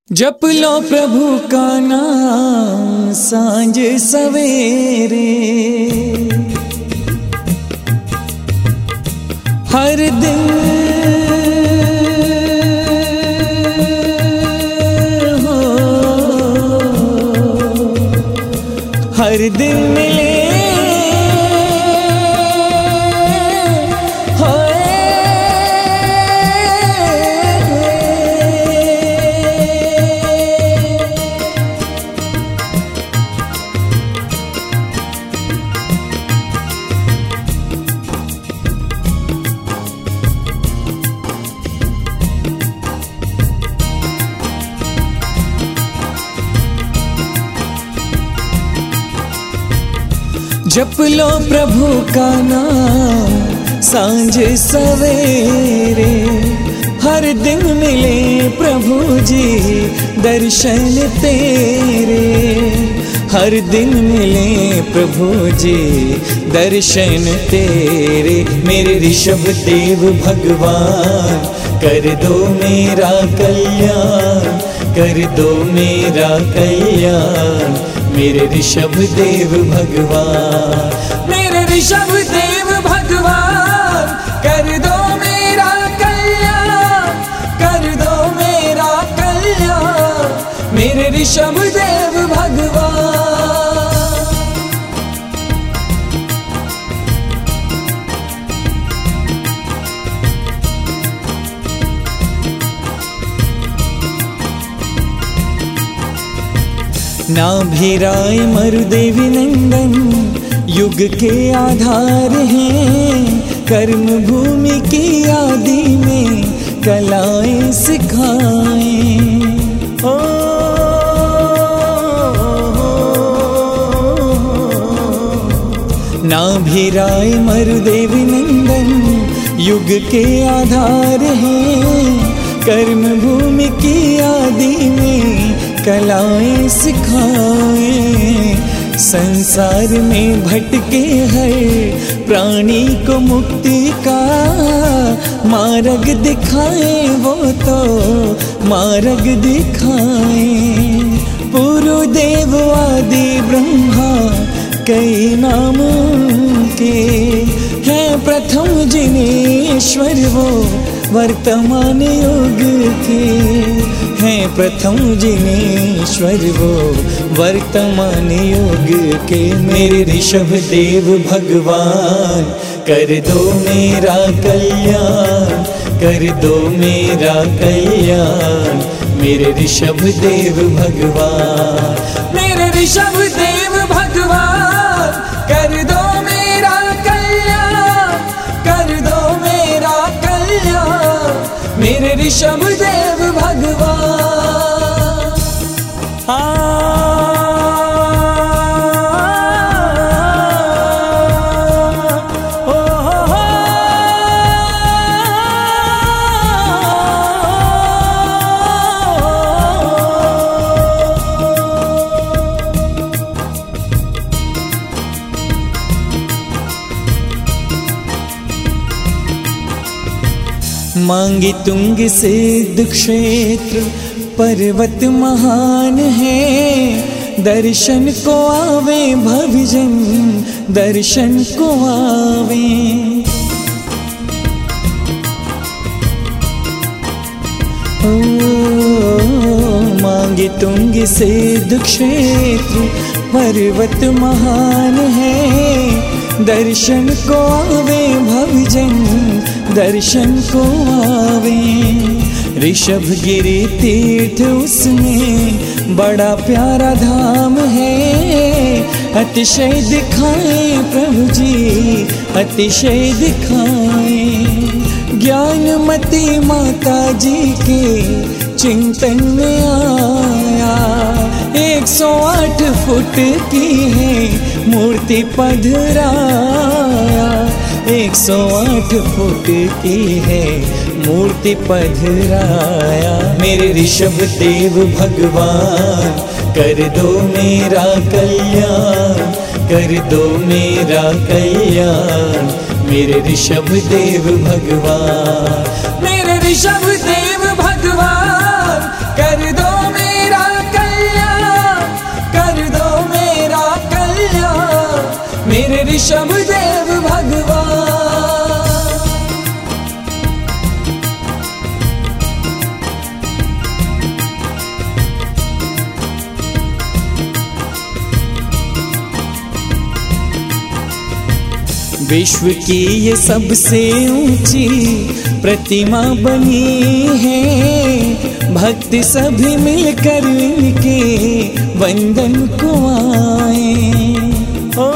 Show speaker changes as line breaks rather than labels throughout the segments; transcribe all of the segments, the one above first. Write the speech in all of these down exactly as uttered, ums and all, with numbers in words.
जप लो प्रभु का नाम सांझ सवेरे, हर दिन हो, हर दिन मिले जप लो प्रभु का नाम सांझ सवेरे, हर दिन मिले प्रभु जी दर्शन तेरे, हर दिन मिले प्रभु जी दर्शन तेरे। मेरे ऋषभ देव भगवान कर दो मेरा कल्याण, कर दो मेरा कल्याण मेरे ऋषभ देव भगवान। मेरे ऋषभ देव भगवान कर दो मेरा कल्याण, कर दो मेरा कल्याण मेरे ऋषभ देव भगवान। नाभिराय मरुदेवी नंदन युग के आधार हैं, कर्म भूमि की आदि में कलाएं सिखाएं। ओ, नाभिराय मरुदेवी नंदन युग के आधार हैं, कर्म भूमि की आदि में कलाएं सिखाएं। संसार में भटके हर प्राणी को मुक्ति का मार्ग दिखाए, वो तो मार्ग दिखाए। पूर्व देव आदि ब्रह्मा कई नामों के हैं, प्रथम जिनेश्वर वो वर्तमान युग के हैं, प्रथम जिनेश्वर वो वर्तमान युग के। मेरे ऋषभ देव भगवान कर दो मेरा कल्याण, कर दो मेरा कल्याण मेरे ऋषभ देव भगवान। मेरे ऋषभ देव भगवान कर दो मेरा कल्याण, कर दो मेरा कल्याण मेरे ऋषभ देव भगवान। मांगी तुंग से दुख क्षेत्र पर्वत महान है, दर्शन को आवे भवजन दर्शन को आवे। ओ मांगी तुंग से दुख क्षेत्र पर्वत महान है, दर्शन को आवे भवजन दर्शन को आवे। ऋषभ गिरी तीर्थ उसमें बड़ा प्यारा धाम है, अतिशय दिखाए प्रभु जी अतिशय दिखाए। ज्ञानमती माता जी के चिंतन में आया, एक सौ आठ फुट की है मूर्ति पधराया, एक सौ आठ फुट की है मूर्ति पधराया। मेरे ऋषभ देव भगवान कर दो मेरा कल्याण, कर दो मेरा कल्याण मेरे ऋषभ देव भगवान। मेरे ऋषभ देव भगवान कर दो मेरा ऋषभ देव भगवान। विश्व की ये सबसे ऊंची प्रतिमा बनी है, भक्त सभी मिलकर इनके वंदन को आए। ओ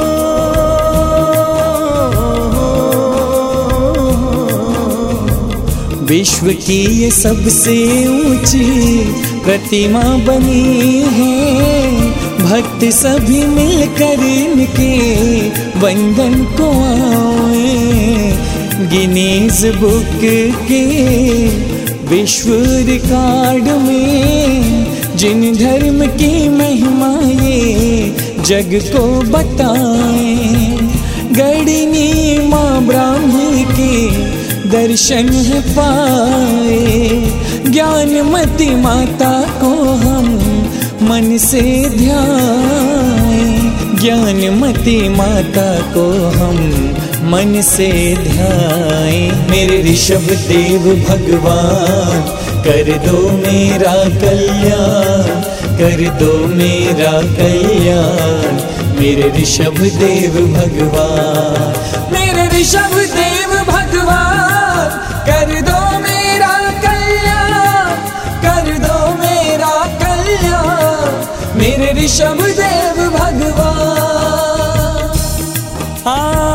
विश्व की ये सबसे ऊंची प्रतिमा बनी है, भक्त सभी मिलकर इनके वंदन को आए। गिनीज बुक के विश्व रिकॉर्ड में जिन धर्म की महिमा ये जग को बताएं, गणिनी माँ ब्राह्मी के दर्शन है पाए। ज्ञानमती माता को हम मन से ध्याएं, ज्ञानमती माता को हम मन से ध्याएं। मेरे ऋषभ देव भगवान कर दो मेरा कल्याण, कर दो मेरा कल्याण, मेरे ऋषभ देव भगवान। मेरे ऋषभ देव भगवान कर दो मेरा कल्याण, कर दो मेरा कल्याण, मेरे ऋषभ देव भगवान। आ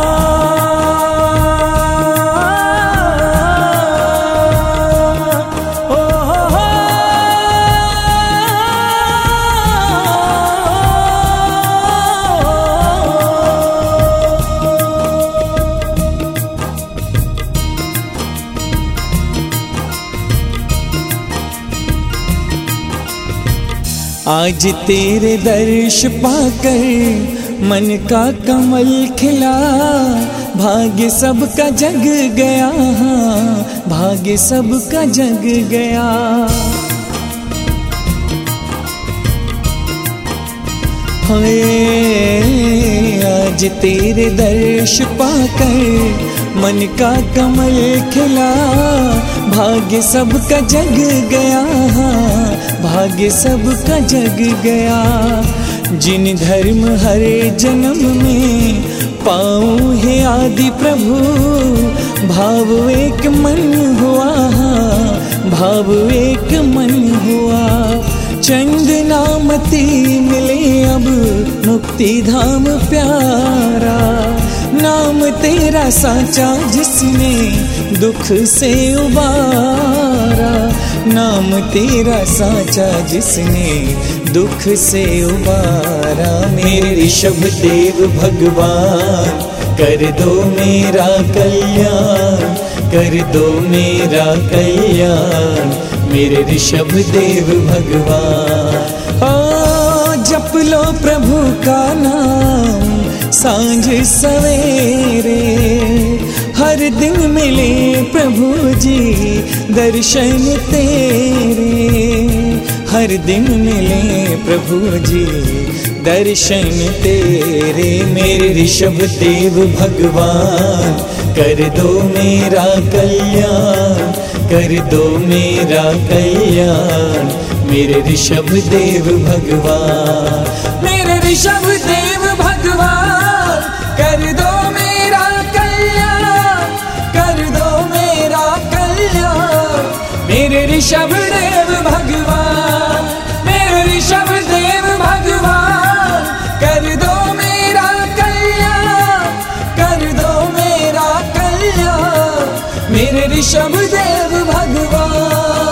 आज तेरे दर्श पाकर मन का कमल खिला, भाग्य सबका जग गया, भाग्य सबका जग गया। हाय आज तेरे दर्श पाकर मन का कमल खिला, भाग्य सबका जग गया, भाग्य सबका जग गया। जिन धर्म हरे जन्म में पाऊँ है आदि प्रभु, भाव एक मन हुआ, भाव एक मन हुआ। चंदनामती मिले अब मुक्ति धाम प्यारा, नाम तेरा साचा जिसने दुख से उबारा, नाम तेरा साचा जिसने दुख से उबारा। मेरे ऋषभ देव भगवान कर दो मेरा कल्याण, कर दो मेरा कल्याण, मेरे ऋषभ देव भगवान। ओ जप लो प्रभु का नाम सांझ सवेरे, हर दिन मिले प्रभु जी दर्शन तेरे, हर दिन मिले प्रभु जी दर्शन तेरे। मेरे ऋषभ देव भगवान कर दो मेरा कल्याण, कर दो मेरा कल्याण, मेरे ऋषभ देव भगवान। मेरे ऋषभ देव भगवान कर दो मेरा कल्याण, कर दो मेरा कल्याण, मेरे ऋषभ देव भगवान। मेरे ऋषभ देव भगवान कर दो मेरा कल्याण, कर दो मेरा कल्याण, मेरे ऋषभ देव भगवान।